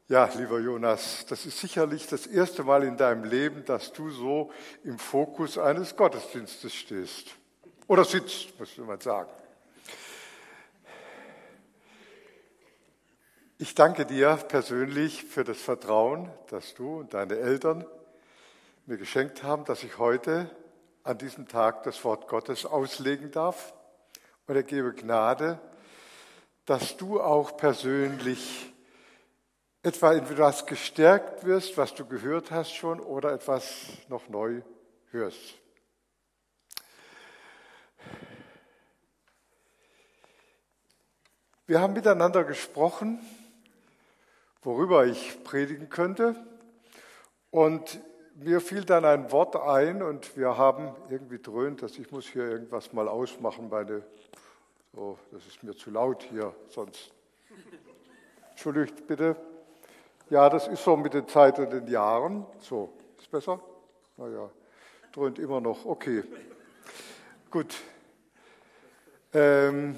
Ja, lieber Jonas, das ist sicherlich das erste Mal in deinem Leben, dass du so im Fokus eines Gottesdienstes stehst. Oder sitzt, muss man sagen. Ich danke dir persönlich für das Vertrauen, das du und deine Eltern mir geschenkt haben, dass ich heute an diesem Tag das Wort Gottes auslegen darf. Und er gebe Gnade, dass du auch persönlich etwa in etwas gestärkt wirst, was du gehört hast schon, oder etwas noch neu hörst. Wir haben miteinander gesprochen, worüber ich predigen könnte, und mir fiel dann ein Wort ein und wir haben irgendwie dröhnt, dass ich muss hier irgendwas mal ausmachen, das ist mir zu laut hier sonst. Entschuldigt bitte. Ja, das ist so mit der Zeit und den Jahren. So, ist besser? Naja, dröhnt immer noch. Okay, gut. Und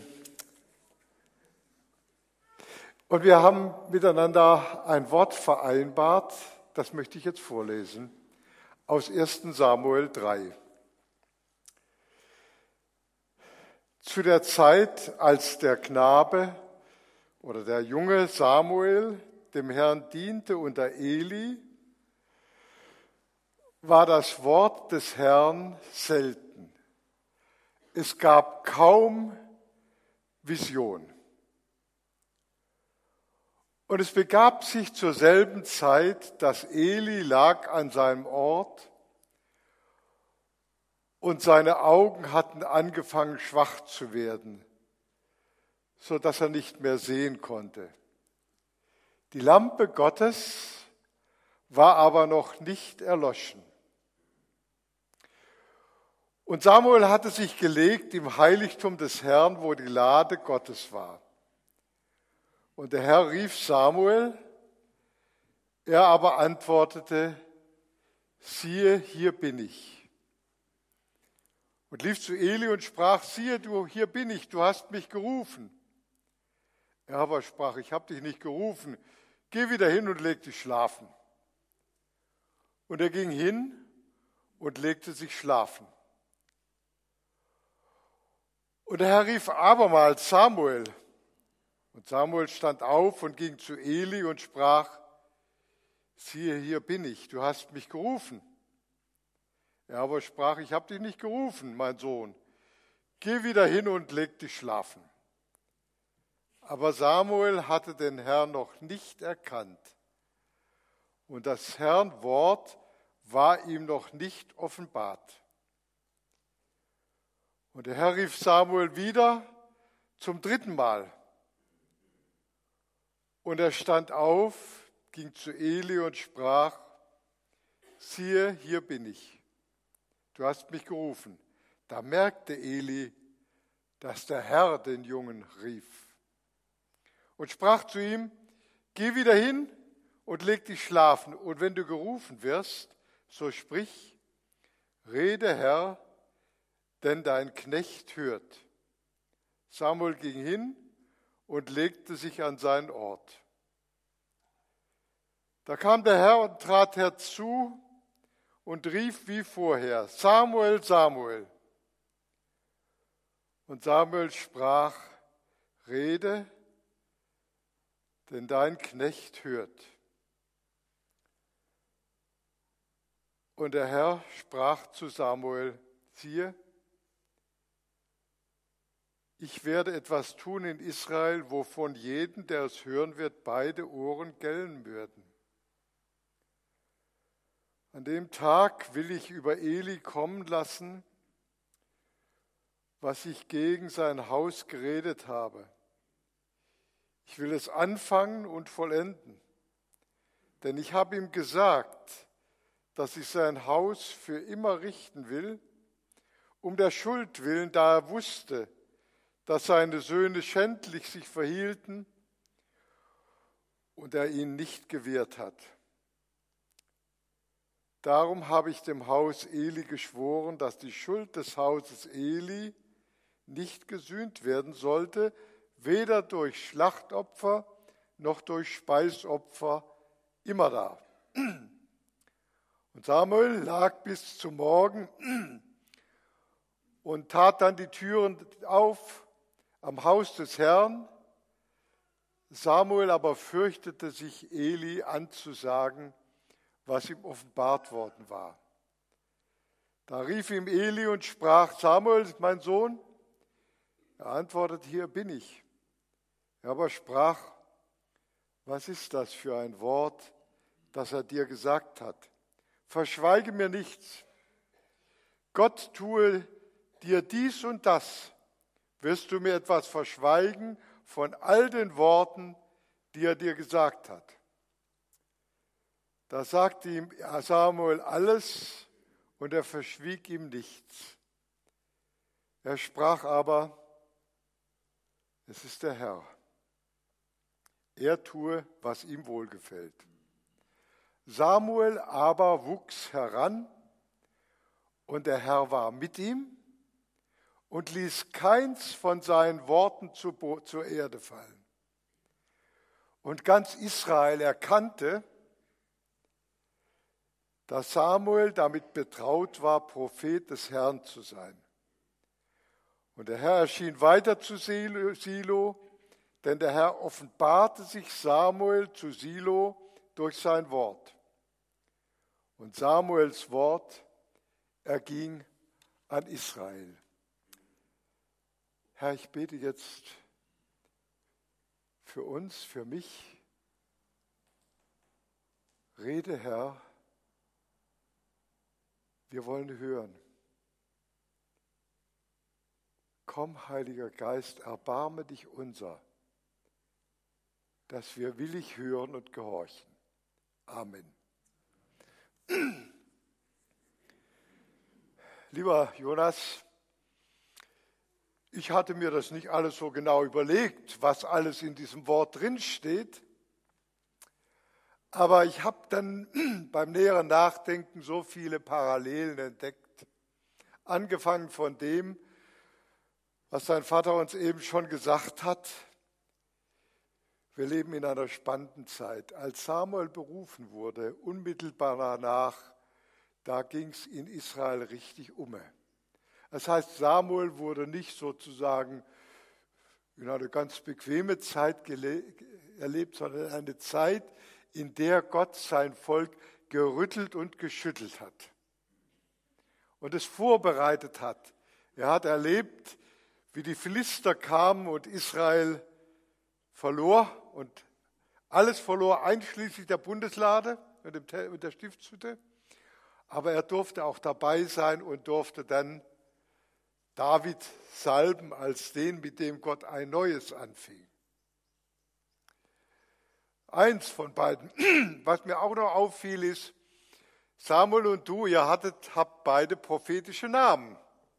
wir haben miteinander ein Wort vereinbart, das möchte ich jetzt vorlesen, aus 1. Samuel 3. Zu der Zeit, als der Knabe oder der junge Samuel dem Herrn diente unter Eli, war das Wort des Herrn selten. Es gab kaum Vision. Und es begab sich zur selben Zeit, dass Eli lag an seinem Ort und seine Augen hatten angefangen schwach zu werden, so dass er nicht mehr sehen konnte. Die Lampe Gottes war aber noch nicht erloschen. Und Samuel hatte sich gelegt im Heiligtum des Herrn, wo die Lade Gottes war. Und der Herr rief Samuel, er aber antwortete, siehe, hier bin ich. Und lief zu Eli und sprach, siehe, hier bin ich, du hast mich gerufen. Er aber sprach, ich habe dich nicht gerufen, geh wieder hin und leg dich schlafen. Und er ging hin und legte sich schlafen. Und der Herr rief abermals Samuel. Und Samuel stand auf und ging zu Eli und sprach, siehe, hier bin ich, du hast mich gerufen. Er aber sprach, ich habe dich nicht gerufen, mein Sohn. Geh wieder hin und leg dich schlafen. Aber Samuel hatte den Herrn noch nicht erkannt. Und das Herrn Wort war ihm noch nicht offenbart. Und der Herr rief Samuel wieder zum 3. Mal. Und er stand auf, ging zu Eli und sprach, siehe, hier bin ich. Du hast mich gerufen. Da merkte Eli, dass der Herr den Jungen rief. Und sprach zu ihm, geh wieder hin und leg dich schlafen. Und wenn du gerufen wirst, so sprich, rede Herr, denn dein Knecht hört. Samuel ging hin und legte sich an seinen Ort. Da kam der Herr und trat herzu und rief wie vorher, Samuel, Samuel. Und Samuel sprach, rede, denn dein Knecht hört. Und der Herr sprach zu Samuel, siehe, ich werde etwas tun in Israel, wovon jeden, der es hören wird, beide Ohren gellen würden. An dem Tag will ich über Eli kommen lassen, was ich gegen sein Haus geredet habe. Ich will es anfangen und vollenden. Denn ich habe ihm gesagt, dass ich sein Haus für immer richten will, um der Schuld willen, da er wusste, dass seine Söhne schändlich sich verhielten und er ihn nicht gewehrt hat. Darum habe ich dem Haus Eli geschworen, dass die Schuld des Hauses Eli nicht gesühnt werden sollte, weder durch Schlachtopfer noch durch Speisopfer immer da. Und Samuel lag bis zum Morgen und tat dann die Türen auf am Haus des Herrn. Samuel aber fürchtete sich, Eli anzusagen, was ihm offenbart worden war. Da rief ihm Eli und sprach: Samuel, mein Sohn. Er antwortete: Hier bin ich. Er aber sprach: Was ist das für ein Wort, das er dir gesagt hat? Verschweige mir nichts. Gott tue dir dies und das. Wirst du mir etwas verschweigen von all den Worten, die er dir gesagt hat? Da sagte ihm Samuel alles, und er verschwieg ihm nichts. Er sprach aber: Es ist der Herr. Er tue, was ihm wohlgefällt. Samuel aber wuchs heran, und der Herr war mit ihm und ließ keins von seinen Worten zur Erde fallen. Und ganz Israel erkannte, dass Samuel damit betraut war, Prophet des Herrn zu sein. Und der Herr erschien weiter zu Silo, denn der Herr offenbarte sich Samuel zu Silo durch sein Wort. Und Samuels Wort erging an Israel. Herr, ich bete jetzt für uns, für mich. Rede, Herr, wir wollen hören. Komm, Heiliger Geist, erbarme dich unser, dass wir willig hören und gehorchen. Amen. Lieber Jonas, ich hatte mir das nicht alles so genau überlegt, was alles in diesem Wort drinsteht. Aber ich habe dann beim näheren Nachdenken so viele Parallelen entdeckt. Angefangen von dem, was dein Vater uns eben schon gesagt hat. Wir leben in einer spannenden Zeit. Als Samuel berufen wurde, unmittelbar danach, da ging es in Israel richtig um. Das heißt, Samuel wurde nicht sozusagen in eine ganz bequeme Zeit erlebt, sondern eine Zeit, in der Gott sein Volk gerüttelt und geschüttelt hat und es vorbereitet hat. Er hat erlebt, wie die Philister kamen und Israel verlor und alles verlor, einschließlich der Bundeslade und der Stiftshütte. Aber er durfte auch dabei sein und durfte dann David salben als den, mit dem Gott ein Neues anfing. Eins von beiden, was mir auch noch auffiel, ist, Samuel und du, ihr habt beide prophetische Namen.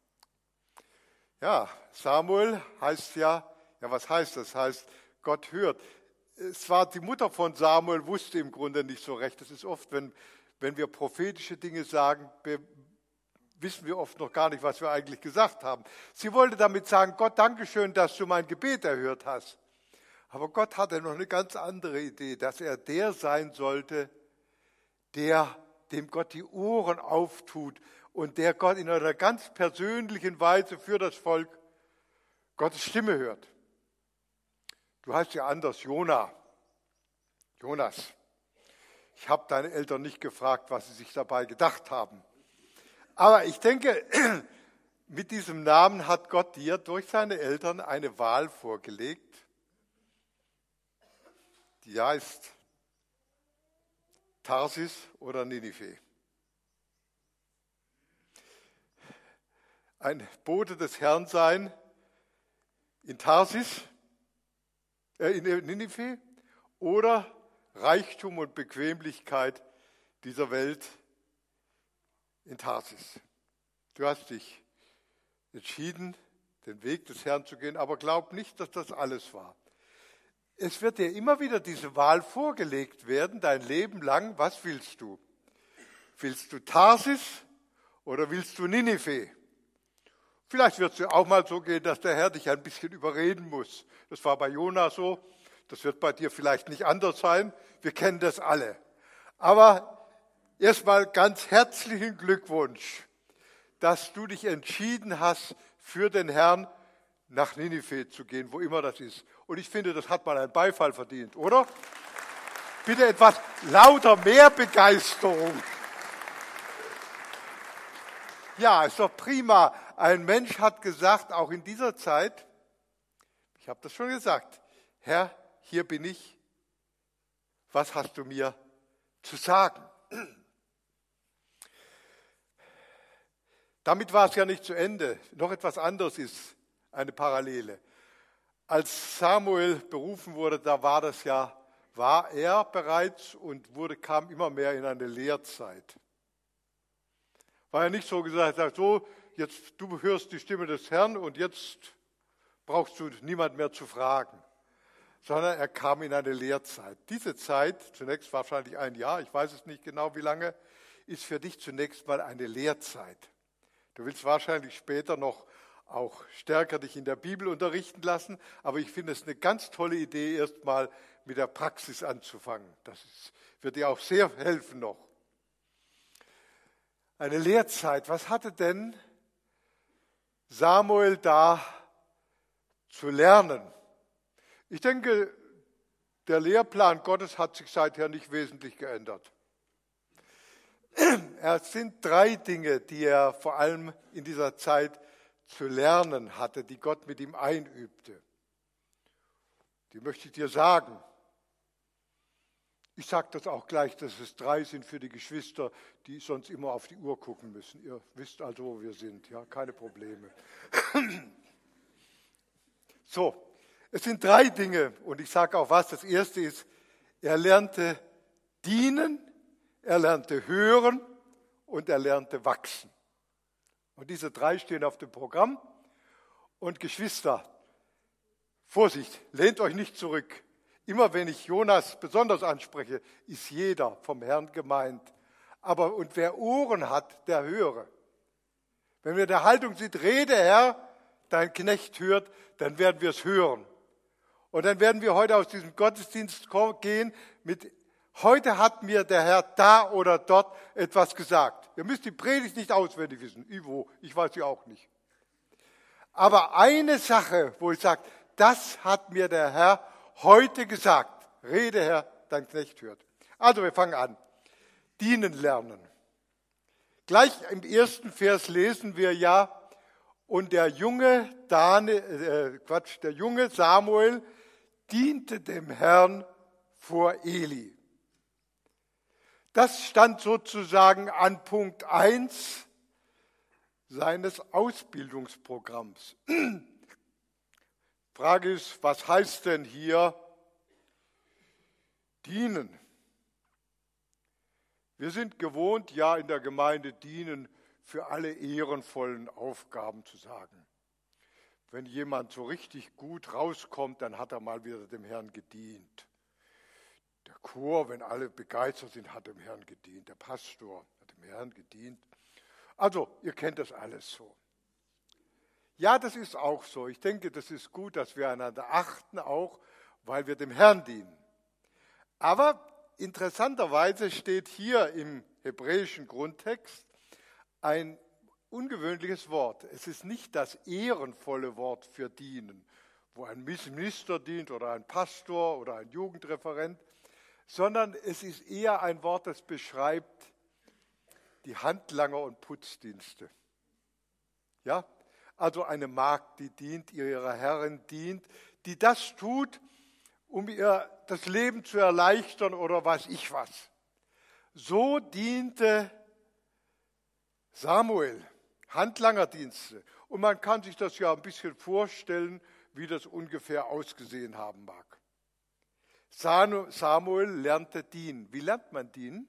Ja, Samuel heißt ja, was heißt das? Heißt, Gott hört. Es war die Mutter von Samuel, wusste im Grunde nicht so recht. Das ist oft, wenn wir prophetische Dinge sagen, wissen wir oft noch gar nicht, was wir eigentlich gesagt haben. Sie wollte damit sagen: Gott, danke schön, dass du mein Gebet erhört hast. Aber Gott hatte noch eine ganz andere Idee, dass er der sein sollte, dem Gott die Ohren auftut und der Gott in einer ganz persönlichen Weise für das Volk Gottes Stimme hört. Du heißt ja anders Jonas. Ich habe deine Eltern nicht gefragt, was sie sich dabei gedacht haben. Aber ich denke, mit diesem Namen hat Gott dir durch seine Eltern eine Wahl vorgelegt. Die heißt Tarsis oder Ninive. Ein Bote des Herrn sein in Tarsis, in Ninive, oder Reichtum und Bequemlichkeit dieser Welt in Tarsis. Du hast dich entschieden, den Weg des Herrn zu gehen, aber glaub nicht, dass das alles war. Es wird dir immer wieder diese Wahl vorgelegt werden, dein Leben lang. Was willst du? Willst du Tarsis oder willst du Ninive? Vielleicht wird es dir auch mal so gehen, dass der Herr dich ein bisschen überreden muss. Das war bei Jona so, das wird bei dir vielleicht nicht anders sein. Wir kennen das alle. Aber erstmal ganz herzlichen Glückwunsch, dass du dich entschieden hast, für den Herrn nach Ninive zu gehen, wo immer das ist. Und ich finde, das hat mal einen Beifall verdient, oder? Bitte etwas lauter, mehr Begeisterung. Ja, ist doch prima. Ein Mensch hat gesagt, auch in dieser Zeit, ich habe das schon gesagt, Herr, hier bin ich, was hast du mir zu sagen? Damit war es ja nicht zu Ende. Noch etwas anderes ist eine Parallele. Als Samuel berufen wurde, da war er bereits und kam immer mehr in eine Lehrzeit. War ja nicht so gesagt, so, jetzt du hörst die Stimme des Herrn und jetzt brauchst du niemand mehr zu fragen. Sondern er kam in eine Lehrzeit. Diese Zeit, zunächst wahrscheinlich ein Jahr, ich weiß es nicht genau wie lange, ist für dich zunächst mal eine Lehrzeit. Du willst wahrscheinlich später noch auch stärker dich in der Bibel unterrichten lassen, aber ich finde es eine ganz tolle Idee, erst mal mit der Praxis anzufangen. Wird dir auch sehr helfen noch. Eine Lehrzeit, was hatte denn Samuel da zu lernen? Ich denke, der Gottes hat sich seither nicht wesentlich geändert. Es sind 3 Dinge, die er vor allem in dieser Zeit zu lernen hatte, die Gott mit ihm einübte. Die möchte ich dir sagen. Ich sage das auch gleich, dass es 3 sind für die Geschwister, die sonst immer auf die Uhr gucken müssen. Ihr wisst also, wo wir sind, ja, keine Probleme. So, es sind 3 Dinge und ich sage auch was. Das erste ist, er lernte dienen, er lernte hören und er lernte wachsen. Und diese 3 stehen auf dem Programm. Und Geschwister, Vorsicht, lehnt euch nicht zurück. Immer wenn ich Jonas besonders anspreche, ist jeder vom Herrn gemeint. Und wer Ohren hat, der höre. Wenn wir in der Haltung sind, rede Herr, dein Knecht hört, dann werden wir es hören. Und dann werden wir heute aus diesem Gottesdienst gehen mit: Heute hat mir der Herr da oder dort etwas gesagt. Ihr müsst die Predigt nicht auswendig wissen. Ivo, ich weiß sie auch nicht. Aber eine Sache, wo ich sage, das hat mir der Herr heute gesagt. Rede, Herr, dein Knecht hört. Also wir fangen an. Dienen lernen. Gleich im ersten Vers lesen wir ja, und der junge Samuel diente dem Herrn vor Eli. Das stand sozusagen an Punkt 1 seines Ausbildungsprogramms. Frage ist, was heißt denn hier dienen? Wir sind gewohnt, ja in der Gemeinde dienen für alle ehrenvollen Aufgaben zu sagen. Wenn jemand so richtig gut rauskommt, dann hat er mal wieder dem Herrn gedient. Der Chor, wenn alle begeistert sind, hat dem Herrn gedient. Der Pastor hat dem Herrn gedient. Also, ihr kennt das alles so. Ja, das ist auch so. Ich denke, das ist gut, dass wir einander achten, auch weil wir dem Herrn dienen. Aber interessanterweise steht hier im hebräischen Grundtext ein ungewöhnliches Wort. Es ist nicht das ehrenvolle Wort für dienen, wo ein Minister dient oder ein Pastor oder ein Jugendreferent, sondern es ist eher ein Wort, das beschreibt die Handlanger und Putzdienste. Ja, also eine Magd, die dient, ihrer Herrin dient, die das tut, um ihr das Leben zu erleichtern oder weiß ich was. So diente Samuel, Handlangerdienste. Und man kann sich das ja ein bisschen vorstellen, wie das ungefähr ausgesehen haben mag. Samuel lernte dienen. Wie lernt man dienen?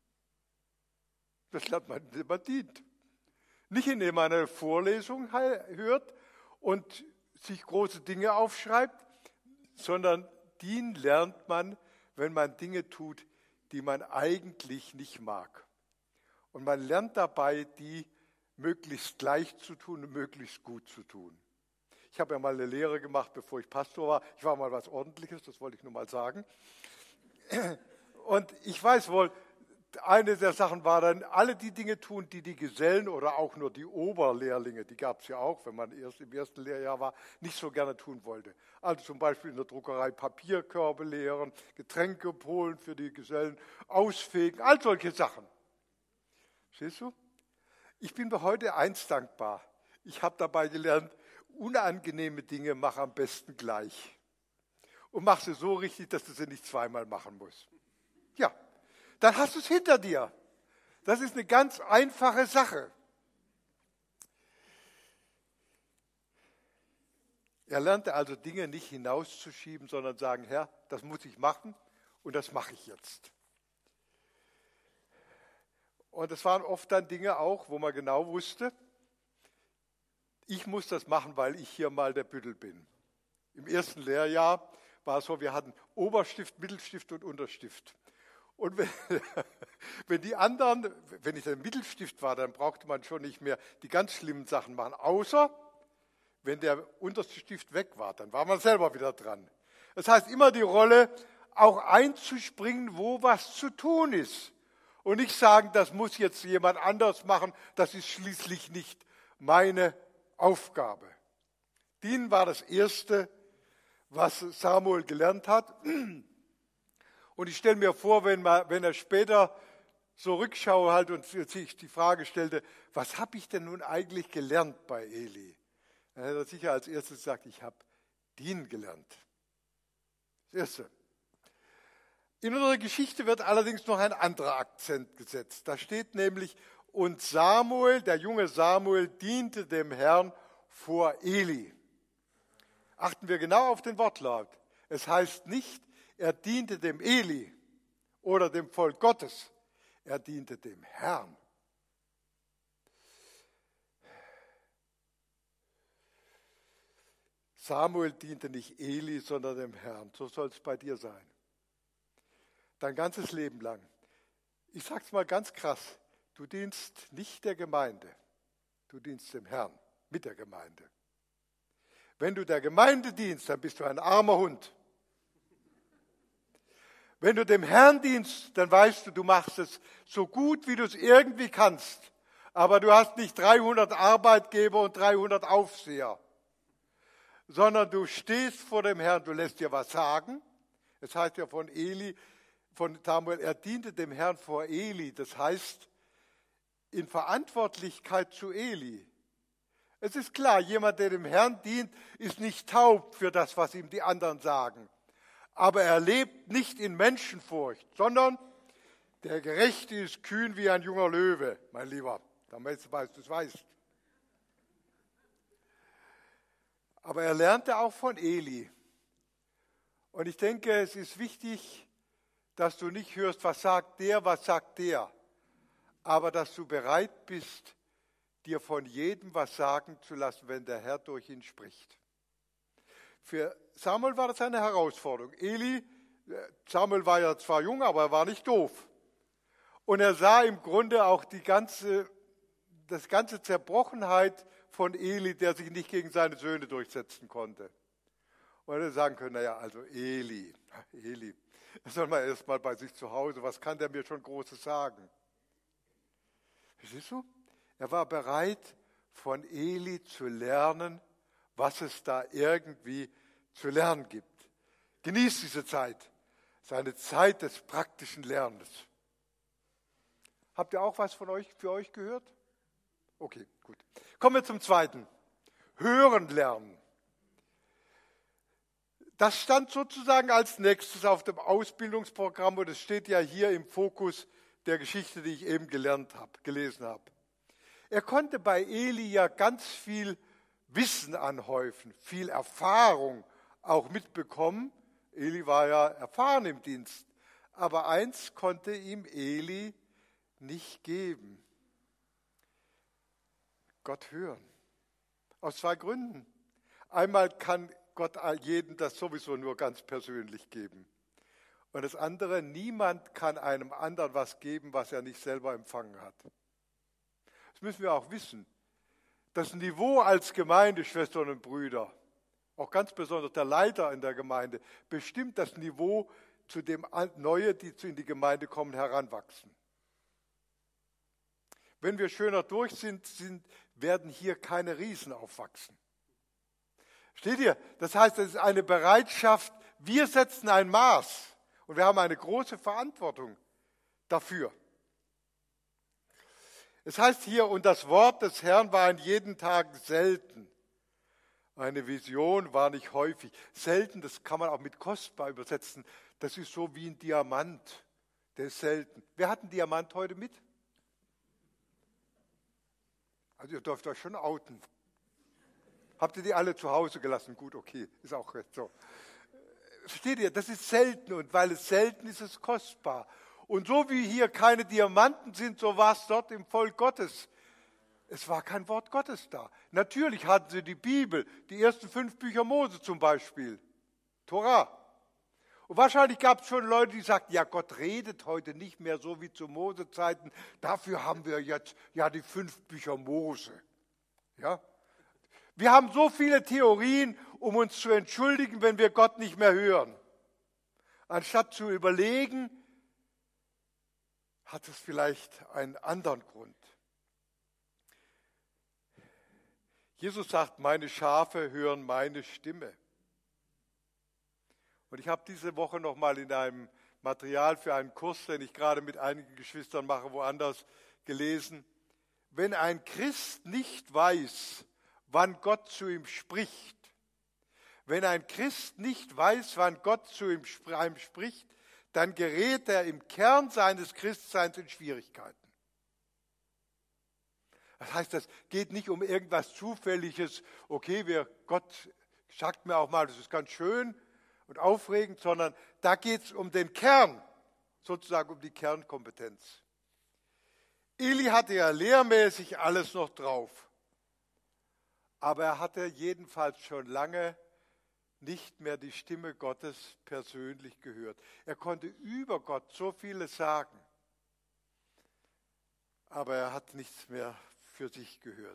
Das lernt man, indem man dient. Nicht indem man eine Vorlesung hört und sich große Dinge aufschreibt, sondern dienen lernt man, wenn man Dinge tut, die man eigentlich nicht mag. Und man lernt dabei, die möglichst gleich zu tun und möglichst gut zu tun. Ich habe ja mal eine Lehre gemacht, bevor ich Pastor war. Ich war mal was Ordentliches, das wollte ich nur mal sagen. Und ich weiß wohl, eine der Sachen war dann, alle die Dinge tun, die die Gesellen oder auch nur die Oberlehrlinge, die gab es ja auch, wenn man erst im ersten Lehrjahr war, nicht so gerne tun wollte. Also zum Beispiel in der Druckerei Papierkörbe leeren, Getränke holen für die Gesellen, ausfegen, all solche Sachen. Siehst du? Ich bin mir heute eins dankbar. Ich habe dabei gelernt, unangenehme Dinge mach am besten gleich. Und mach sie so richtig, dass du sie nicht zweimal machen musst. Ja, dann hast du es hinter dir. Das ist eine ganz einfache Sache. Er lernte also Dinge nicht hinauszuschieben, sondern sagen, Herr, das muss ich machen und das mache ich jetzt. Und es waren oft dann Dinge auch, wo man genau wusste, ich muss das machen, weil ich hier mal der Büttel bin. Im ersten Lehrjahr war es so, wir hatten Oberstift, Mittelstift und Unterstift. Und wenn die anderen, wenn ich der Mittelstift war, dann brauchte man schon nicht mehr die ganz schlimmen Sachen machen, außer wenn der unterste Stift weg war, dann war man selber wieder dran. Das heißt, immer die Rolle, auch einzuspringen, wo was zu tun ist. Und nicht sagen, das muss jetzt jemand anders machen, das ist schließlich nicht meine Aufgabe. Dienen war das Erste, was Samuel gelernt hat. Und ich stelle mir vor, wenn er später so Rückschaue halt und sich die Frage stellte, was habe ich denn nun eigentlich gelernt bei Eli? Dann hätte er sicher als erstes gesagt, ich habe dienen gelernt. Das Erste. In unserer Geschichte wird allerdings noch ein anderer Akzent gesetzt. Da steht nämlich, und Samuel, der junge Samuel, diente dem Herrn vor Eli. Achten wir genau auf den Wortlaut. Es heißt nicht, er diente dem Eli oder dem Volk Gottes. Er diente dem Herrn. Samuel diente nicht Eli, sondern dem Herrn. So soll es bei dir sein. Dein ganzes Leben lang. Ich sage es mal ganz krass. Du dienst nicht der Gemeinde. Du dienst dem Herrn mit der Gemeinde. Wenn du der Gemeinde dienst, dann bist du ein armer Hund. Wenn du dem Herrn dienst, dann weißt du, du machst es so gut, wie du es irgendwie kannst. Aber du hast nicht 300 Arbeitgeber und 300 Aufseher, sondern du stehst vor dem Herrn, du lässt dir was sagen. Es heißt ja von Samuel, er diente dem Herrn vor Eli. Das heißt, in Verantwortlichkeit zu Eli. Es ist klar, jemand, der dem Herrn dient, ist nicht taub für das, was ihm die anderen sagen. Aber er lebt nicht in Menschenfurcht, sondern der Gerechte ist kühn wie ein junger Löwe, mein Lieber, damit du es weißt. Aber er lernte auch von Eli. Und ich denke, es ist wichtig, dass du nicht hörst, was sagt der, aber dass du bereit bist, dir von jedem was sagen zu lassen, wenn der Herr durch ihn spricht. Für Samuel war das eine Herausforderung. Samuel war ja zwar jung, aber er war nicht doof. Und er sah im Grunde auch die ganze Zerbrochenheit von Eli, der sich nicht gegen seine Söhne durchsetzen konnte. Und er hätte sagen können, naja, also Eli, das soll man erst mal bei sich zu Hause, was kann der mir schon Großes sagen? Siehst du? Er war bereit, von Eli zu lernen, was es da irgendwie zu lernen gibt. Genießt diese Zeit. Es ist eine Zeit des praktischen Lernens. Habt ihr auch was für euch gehört? Okay, gut. Kommen wir zum Zweiten. Hören lernen. Das stand sozusagen als nächstes auf dem Ausbildungsprogramm und es steht ja hier im Fokus der Geschichte, die ich eben gelesen habe. Er konnte bei Eli ja ganz viel Wissen anhäufen, viel Erfahrung auch mitbekommen. Eli war ja erfahren im Dienst. Aber eins konnte ihm Eli nicht geben. Gott hören. Aus zwei Gründen. Einmal kann Gott jedem das sowieso nur ganz persönlich geben. Und das andere, niemand kann einem anderen was geben, was er nicht selber empfangen hat. Das müssen wir auch wissen. Das Niveau als Gemeinde, Schwestern und Brüder, auch ganz besonders der Leiter in der Gemeinde, bestimmt das Niveau, zu dem Neue, die in die Gemeinde kommen, heranwachsen. Wenn wir schöner durch sind, werden hier keine Riesen aufwachsen. Steht ihr? Das heißt, es ist eine Bereitschaft, wir setzen ein Maß und wir haben eine große Verantwortung dafür. Es heißt hier, und das Wort des Herrn war an jedem Tag selten. Eine Vision war nicht häufig. Selten, das kann man auch mit kostbar übersetzen. Das ist so wie ein Diamant, der ist selten. Wer hat einen Diamant heute mit? Also ihr dürft euch schon outen. Habt ihr die alle zu Hause gelassen? Gut, okay, ist auch recht so. Versteht ihr, das ist selten und weil es selten ist, ist es kostbar. Und so wie hier keine Diamanten sind, so war es dort im Volk Gottes. Es war kein Wort Gottes da. Natürlich hatten sie die Bibel, die ersten 5 Bücher Mose zum Beispiel, Torah. Und wahrscheinlich gab es schon Leute, die sagten, ja, Gott redet heute nicht mehr so wie zu Mose-Zeiten. Dafür haben wir jetzt ja die 5 Bücher Mose. Ja? Wir haben so viele Theorien, um uns zu entschuldigen, wenn wir Gott nicht mehr hören. Anstatt zu überlegen, hat es vielleicht einen anderen Grund. Jesus sagt, meine Schafe hören meine Stimme. Und ich habe diese Woche noch mal in einem Material für einen Kurs, den ich gerade mit einigen Geschwistern mache, woanders gelesen. Wenn ein Christ nicht weiß, wann Gott zu ihm spricht, wenn ein Christ nicht weiß, wann Gott zu ihm spricht, dann gerät er im Kern seines Christseins in Schwierigkeiten. Das heißt, das geht nicht um irgendwas Zufälliges, okay, Gott sagt mir auch mal, das ist ganz schön und aufregend, sondern da geht es um den Kern, sozusagen um die Kernkompetenz. Eli hatte ja lehrmäßig alles noch drauf, aber er hatte jedenfalls schon lange nicht mehr die Stimme Gottes persönlich gehört. Er konnte über Gott so vieles sagen, aber er hat nichts mehr für sich gehört.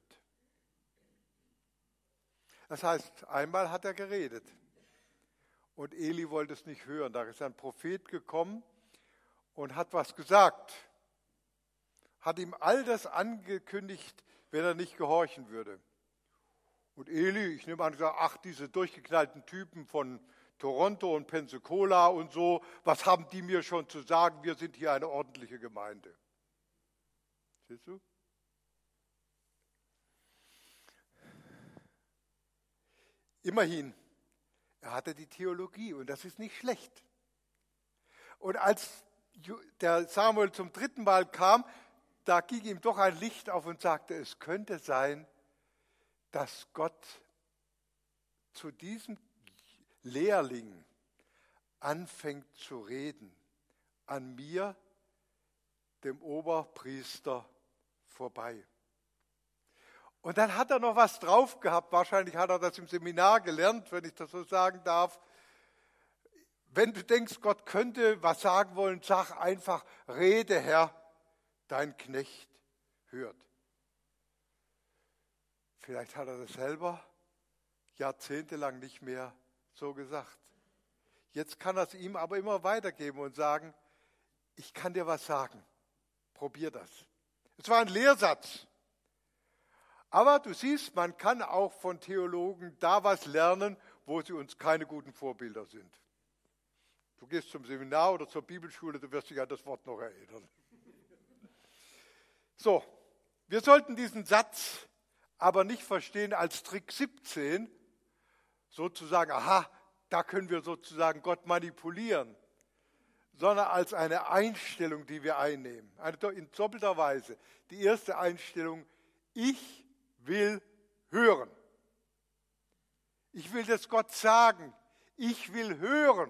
Das heißt, einmal hat er geredet und Eli wollte es nicht hören. Da ist ein Prophet gekommen und hat was gesagt, hat ihm all das angekündigt, wenn er nicht gehorchen würde. Und Eli, ich nehme an, gesagt, ach, diese durchgeknallten Typen von Toronto und Pensacola und so, was haben die mir schon zu sagen? Wir sind hier eine ordentliche Gemeinde. Siehst du? Immerhin, er hatte die Theologie und das ist nicht schlecht. Und als der Samuel zum 3. Mal kam, da ging ihm doch ein Licht auf und sagte, es könnte sein, dass Gott zu diesem Lehrling anfängt zu reden, an mir, dem Oberpriester, vorbei. Und dann hat er noch was drauf gehabt, wahrscheinlich hat er das im Seminar gelernt, wenn ich das so sagen darf. Wenn du denkst, Gott könnte was sagen wollen, sag einfach, rede Herr, dein Knecht hört. Vielleicht hat er das selber jahrzehntelang nicht mehr so gesagt. Jetzt kann er es ihm aber immer weitergeben und sagen, ich kann dir was sagen, probier das. Es war ein Lehrsatz. Aber du siehst, man kann auch von Theologen da was lernen, wo sie uns keine guten Vorbilder sind. Du gehst zum Seminar oder zur Bibelschule, du wirst dich an das Wort noch erinnern. So, wir sollten diesen Satz aber nicht verstehen als Trick 17, sozusagen, aha, da können wir sozusagen Gott manipulieren, sondern als eine Einstellung, die wir einnehmen. In doppelter Weise. Die erste Einstellung, ich will hören. Ich will das Gott sagen. Ich will hören.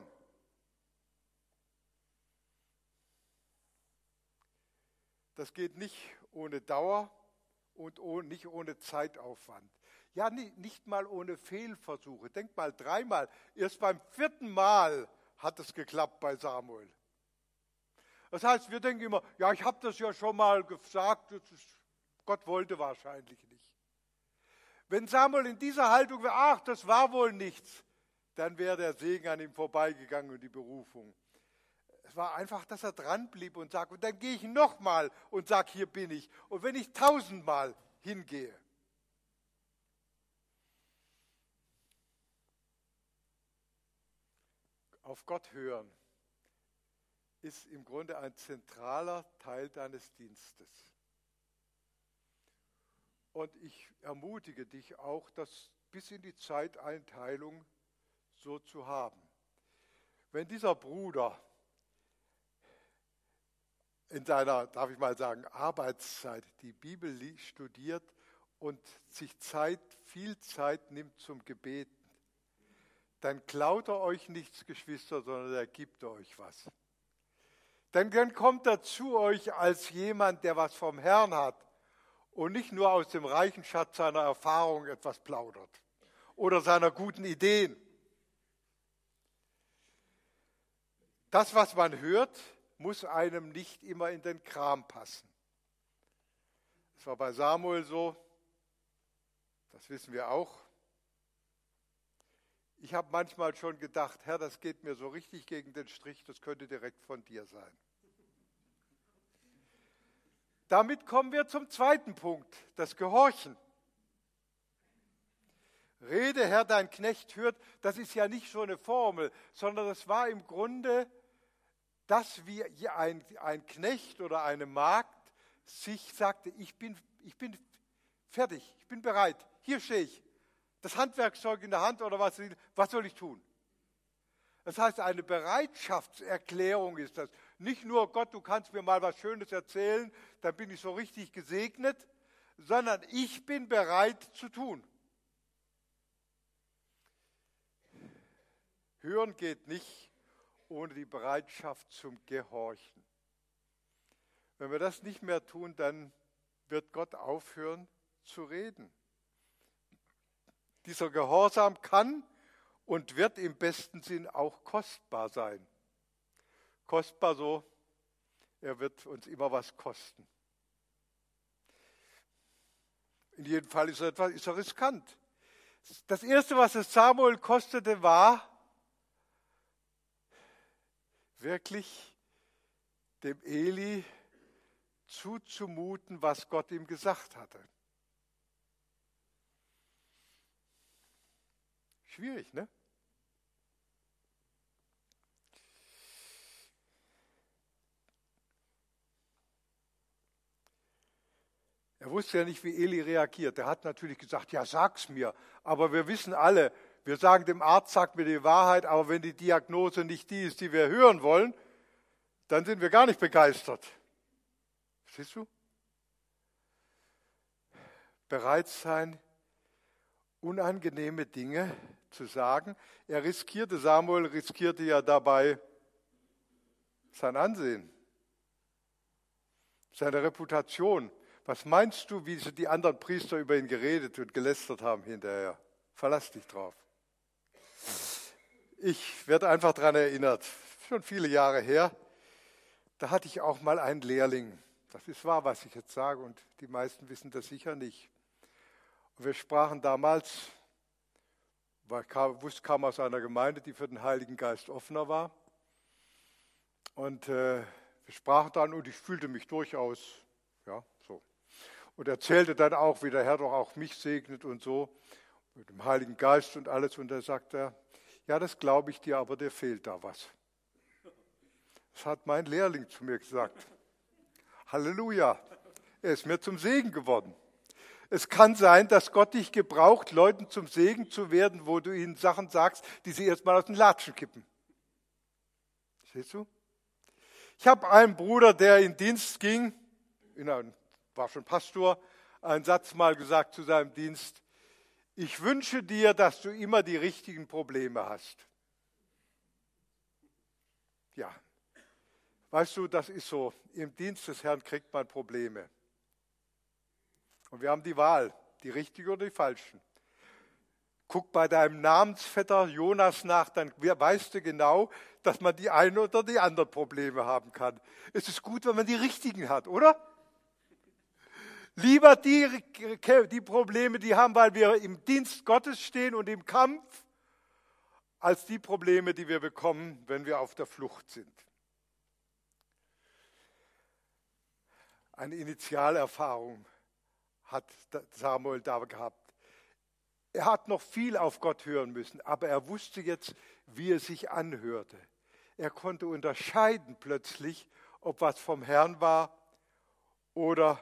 Das geht nicht ohne Dauer und nicht ohne Zeitaufwand. Ja, nicht mal ohne Fehlversuche. Denk mal 3-mal. Erst beim 4. Mal hat es geklappt bei Samuel. Das heißt, wir denken immer, ja, ich habe das ja schon mal gesagt, Gott wollte wahrscheinlich nicht. Wenn Samuel in dieser Haltung wäre, ach, das war wohl nichts, dann wäre der Segen an ihm vorbeigegangen und die Berufung. Es war einfach, dass er dran blieb und sagt, und dann gehe ich nochmal und sage, hier bin ich. Und wenn ich 1000-mal hingehe. Auf Gott hören ist im Grunde ein zentraler Teil deines Dienstes. Und ich ermutige dich auch, das bis in die Zeiteinteilung so zu haben. Wenn dieser Bruder in seiner, darf ich mal sagen, Arbeitszeit die Bibel studiert und sich viel Zeit nimmt zum Gebeten, dann klaut er euch nichts, Geschwister, sondern er gibt euch was. Dann kommt er zu euch als jemand, der was vom Herrn hat und nicht nur aus dem reichen Schatz seiner Erfahrung etwas plaudert oder seiner guten Ideen. Das, was man hört, muss einem nicht immer in den Kram passen. Das war bei Samuel so, das wissen wir auch. Ich habe manchmal schon gedacht, Herr, das geht mir so richtig gegen den Strich, das könnte direkt von dir sein. Damit kommen wir zum zweiten Punkt, das Gehorchen. Rede, Herr, dein Knecht hört, das ist ja nicht so eine Formel, sondern das war im Grunde, dass wie ein Knecht oder eine Magd sich sagte, ich bin fertig, ich bin bereit, hier stehe ich. Das Handwerkzeug in der Hand oder was soll ich tun? Das heißt, eine Bereitschaftserklärung ist das. Nicht nur, Gott, du kannst mir mal was Schönes erzählen, dann bin ich so richtig gesegnet, sondern ich bin bereit zu tun. Hören geht nicht ohne die Bereitschaft zum Gehorchen. Wenn wir das nicht mehr tun, dann wird Gott aufhören zu reden. Dieser Gehorsam kann und wird im besten Sinn auch kostbar sein. Kostbar so, er wird uns immer was kosten. In jedem Fall ist er riskant. Das Erste, was es Samuel kostete, war wirklich dem Eli zuzumuten, was Gott ihm gesagt hatte. Schwierig, ne? Er wusste ja nicht, wie Eli reagiert. Er hat natürlich gesagt, ja, sag's mir. Aber wir wissen alle, wir sagen dem Arzt, sag mir die Wahrheit, aber wenn die Diagnose nicht die ist, die wir hören wollen, dann sind wir gar nicht begeistert. Verstehst du? Bereit sein, unangenehme Dinge zu sagen. Samuel riskierte ja dabei sein Ansehen, seine Reputation. Was meinst du, wie die anderen Priester über ihn geredet und gelästert haben hinterher? Verlass dich drauf. Ich werde einfach daran erinnert, schon viele Jahre her, da hatte ich auch mal einen Lehrling. Das ist wahr, was ich jetzt sage, und die meisten wissen das sicher nicht. Und wir sprachen damals, kam aus einer Gemeinde, die für den Heiligen Geist offener war. Und wir sprachen dann und ich fühlte mich durchaus, ja, so. Und erzählte dann auch, wie der Herr doch auch mich segnet und so, mit dem Heiligen Geist und alles. Und da sagt er, ja, das glaube ich dir, aber dir fehlt da was. Das hat mein Lehrling zu mir gesagt. Halleluja, er ist mir zum Segen geworden. Es kann sein, dass Gott dich gebraucht, Leuten zum Segen zu werden, wo du ihnen Sachen sagst, die sie erstmal aus den Latschen kippen. Siehst du? Ich habe einen Bruder, der in Dienst ging, war schon Pastor, einen Satz mal gesagt zu seinem Dienst: Ich wünsche dir, dass du immer die richtigen Probleme hast. Ja, weißt du, das ist so. Im Dienst des Herrn kriegt man Probleme. Und wir haben die Wahl, die richtigen oder die falschen. Guck bei deinem Namensvetter Jonas nach, dann weißt du genau, dass man die einen oder die anderen Probleme haben kann. Es ist gut, wenn man die richtigen hat, oder? Lieber die Probleme, die haben, weil wir im Dienst Gottes stehen und im Kampf, als die Probleme, die wir bekommen, wenn wir auf der Flucht sind. Eine Initialerfahrung hat Samuel da gehabt. Er hat noch viel auf Gott hören müssen, aber er wusste jetzt, wie er sich anhörte. Er konnte unterscheiden plötzlich, ob was vom Herrn war oder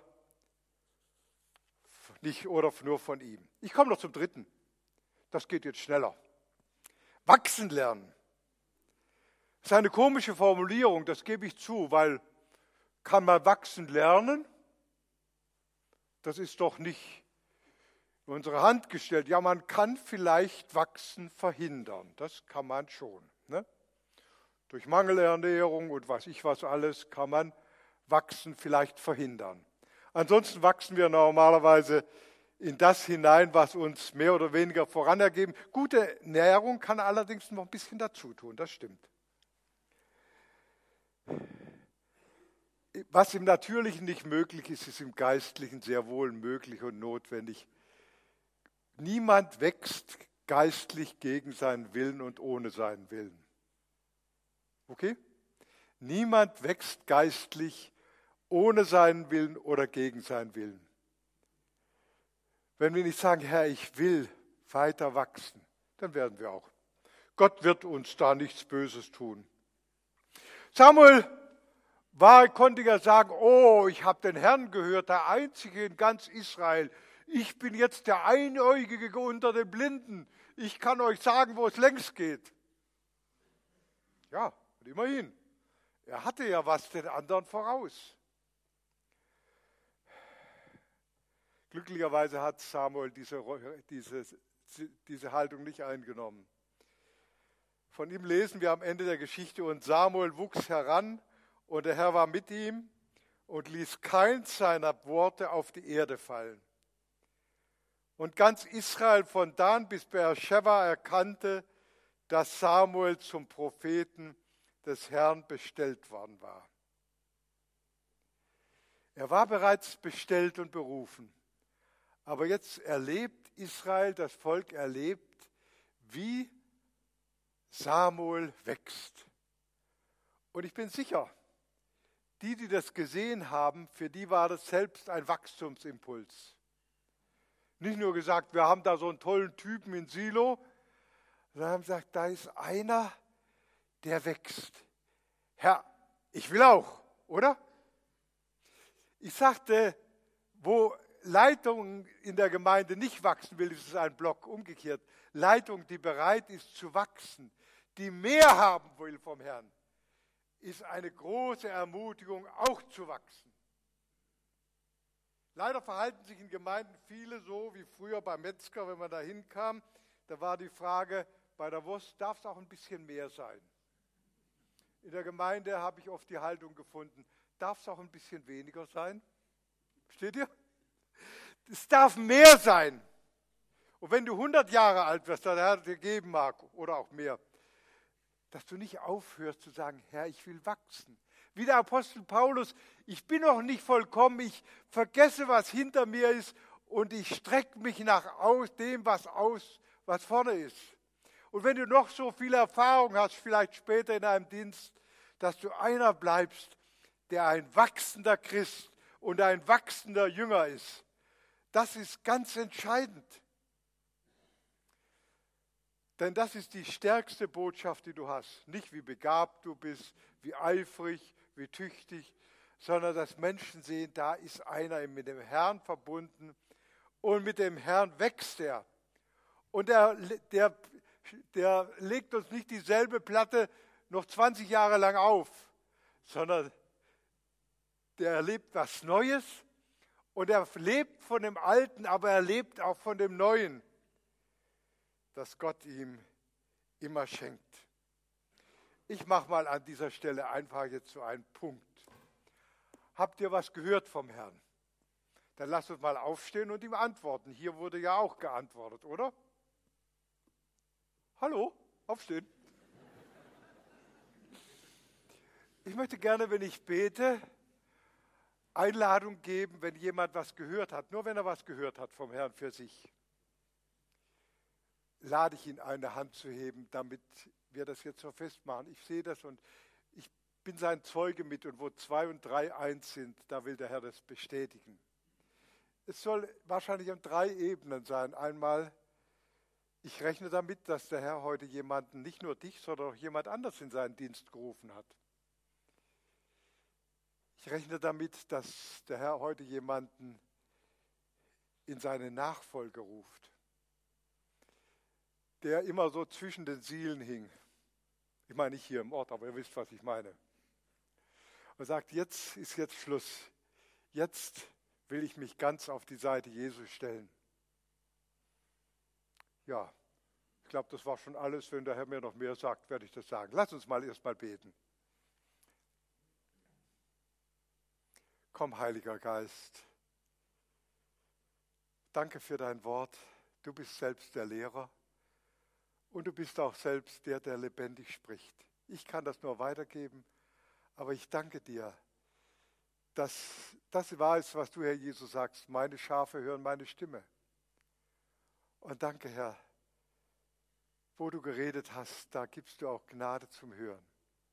nicht oder nur von ihm. Ich komme noch zum dritten. Das geht jetzt schneller. Wachsen lernen. Das ist eine komische Formulierung, das gebe ich zu, weil kann man wachsen lernen? Das ist doch nicht in unsere Hand gestellt. Ja, man kann vielleicht Wachsen verhindern. Das kann man schon. Ne? Durch Mangelernährung und was alles kann man Wachsen vielleicht verhindern. Ansonsten wachsen wir normalerweise in das hinein, was uns mehr oder weniger voranergeben. Gute Ernährung kann allerdings noch ein bisschen dazu tun, das stimmt. Was im Natürlichen nicht möglich ist, ist im Geistlichen sehr wohl möglich und notwendig. Niemand wächst geistlich gegen seinen Willen und ohne seinen Willen. Okay? Niemand wächst geistlich ohne seinen Willen oder gegen seinen Willen. Wenn wir nicht sagen, Herr, ich will weiter wachsen, dann werden wir auch. Gott wird uns da nichts Böses tun. Samuel konnte ja sagen, oh, ich habe den Herrn gehört, der Einzige in ganz Israel. Ich bin jetzt der Einäugige unter den Blinden. Ich kann euch sagen, wo es längst geht. Ja, und immerhin. Er hatte ja was den anderen voraus. Glücklicherweise hat Samuel diese Haltung nicht eingenommen. Von ihm lesen wir am Ende der Geschichte, und Samuel wuchs heran, und der Herr war mit ihm und ließ keins seiner Worte auf die Erde fallen. Und ganz Israel von Dan bis Beersheba erkannte, dass Samuel zum Propheten des Herrn bestellt worden war. Er war bereits bestellt und berufen. Aber jetzt erlebt Israel, das Volk erlebt, wie Samuel wächst. Und ich bin sicher, die das gesehen haben, für die war das selbst ein Wachstumsimpuls. Nicht nur gesagt, wir haben da so einen tollen Typen in Silo, sondern haben gesagt, da ist einer, der wächst. Herr, ich will auch, oder? Ich sagte, wo Leitung in der Gemeinde nicht wachsen will, ist es ein Block. Umgekehrt, Leitung, die bereit ist zu wachsen, die mehr haben will vom Herrn, ist eine große Ermutigung, auch zu wachsen. Leider verhalten sich in Gemeinden viele so wie früher beim Metzger, wenn man da hinkam. Da war die Frage, bei der Wurst darf es auch ein bisschen mehr sein. In der Gemeinde habe ich oft die Haltung gefunden, darf es auch ein bisschen weniger sein? Versteht ihr? Es darf mehr sein. Und wenn du 100 Jahre alt wirst, der Herr dir geben mag, oder auch mehr, dass du nicht aufhörst zu sagen, Herr, ich will wachsen. Wie der Apostel Paulus, ich bin noch nicht vollkommen, ich vergesse, was hinter mir ist und ich strecke mich nach dem, was vorne ist. Und wenn du noch so viel Erfahrung hast, vielleicht später in einem Dienst, dass du einer bleibst, der ein wachsender Christ und ein wachsender Jünger ist. Das ist ganz entscheidend. Denn das ist die stärkste Botschaft, die du hast. Nicht wie begabt du bist, wie eifrig, wie tüchtig, sondern dass Menschen sehen, da ist einer mit dem Herrn verbunden und mit dem Herrn wächst er. Und der legt uns nicht dieselbe Platte noch 20 Jahre lang auf, sondern der erlebt was Neues und er lebt von dem Alten, aber er lebt auch von dem Neuen, das Gott ihm immer schenkt. Ich mache mal an dieser Stelle einfach jetzt so einen Punkt. Habt ihr was gehört vom Herrn? Dann lasst uns mal aufstehen und ihm antworten. Hier wurde ja auch geantwortet, oder? Hallo, aufstehen. Ich möchte gerne, wenn ich bete, Einladung geben, wenn jemand was gehört hat. Nur wenn er was gehört hat vom Herrn für sich, lade ich ihn, eine Hand zu heben, damit wir das jetzt so festmachen. Ich sehe das und ich bin sein Zeuge mit und wo 2 und 3 eins sind, da will der Herr das bestätigen. Es soll wahrscheinlich an 3 Ebenen sein. Einmal, ich rechne damit, dass der Herr heute jemanden, nicht nur dich, sondern auch jemand anders in seinen Dienst gerufen hat. Ich rechne damit, dass der Herr heute jemanden in seine Nachfolge ruft, der immer so zwischen den Sielen hing. Ich meine nicht hier im Ort, aber ihr wisst, was ich meine. Und sagt, jetzt ist Schluss. Jetzt will ich mich ganz auf die Seite Jesu stellen. Ja, ich glaube, das war schon alles. Wenn der Herr mir noch mehr sagt, werde ich das sagen. Lass uns mal erst mal beten. Komm, Heiliger Geist. Danke für dein Wort. Du bist selbst der Lehrer und du bist auch selbst der, der lebendig spricht. Ich kann das nur weitergeben, aber ich danke dir, dass das wahr ist, was du, Herr Jesus, sagst. Meine Schafe hören meine Stimme. Und danke, Herr, wo du geredet hast, da gibst du auch Gnade zum Hören.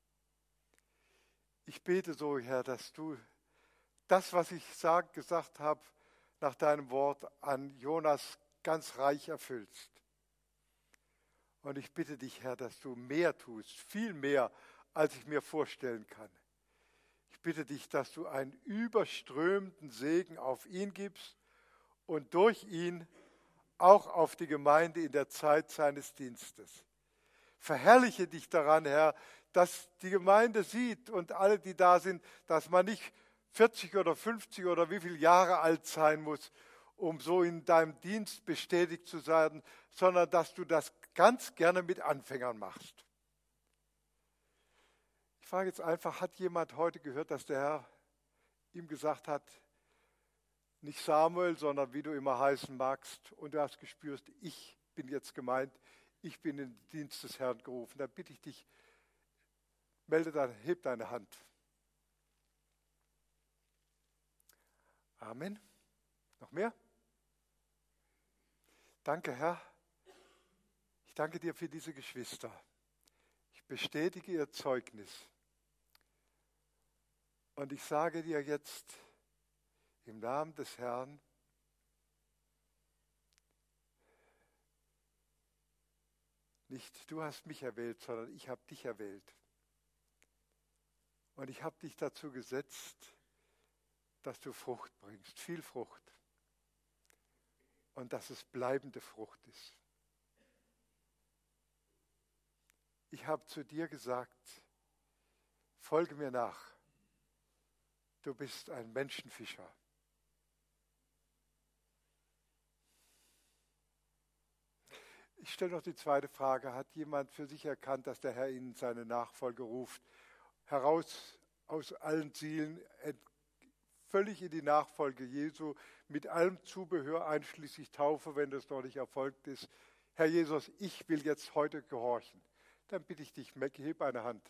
Ich bete so, Herr, dass du das, was ich gesagt habe, nach deinem Wort an Jonas ganz reich erfüllst. Und ich bitte dich, Herr, dass du mehr tust, viel mehr, als ich mir vorstellen kann. Ich bitte dich, dass du einen überströmenden Segen auf ihn gibst und durch ihn auch auf die Gemeinde in der Zeit seines Dienstes. Verherrliche dich daran, Herr, dass die Gemeinde sieht und alle, die da sind, dass man nicht 40 oder 50 oder wie viele Jahre alt sein muss, um so in deinem Dienst bestätigt zu sein, sondern dass du das ganz gerne mit Anfängern machst. Ich frage jetzt einfach, hat jemand heute gehört, dass der Herr ihm gesagt hat, nicht Samuel, sondern wie du immer heißen magst, und du hast gespürt, ich bin jetzt gemeint, ich bin in den Dienst des Herrn gerufen. Dann bitte ich dich, heb deine Hand. Amen. Noch mehr? Danke, Herr. Ich danke dir für diese Geschwister. Ich bestätige ihr Zeugnis. Und ich sage dir jetzt im Namen des Herrn, nicht du hast mich erwählt, sondern ich habe dich erwählt. Und ich habe dich dazu gesetzt, dass du Frucht bringst, viel Frucht. Und dass es bleibende Frucht ist. Ich habe zu dir gesagt, folge mir nach. Du bist ein Menschenfischer. Ich stelle noch die zweite Frage. Hat jemand für sich erkannt, dass der Herr ihn in seine Nachfolge ruft, heraus aus allen Zielen, völlig in die Nachfolge Jesu, mit allem Zubehör, einschließlich Taufe, wenn das noch nicht erfolgt ist? Herr Jesus, ich will jetzt heute gehorchen. Dann bitte ich dich, heb eine Hand.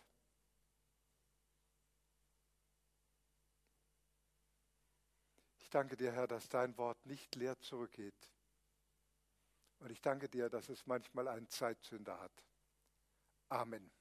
Ich danke dir, Herr, dass dein Wort nicht leer zurückgeht. Und ich danke dir, dass es manchmal einen Zeitzünder hat. Amen.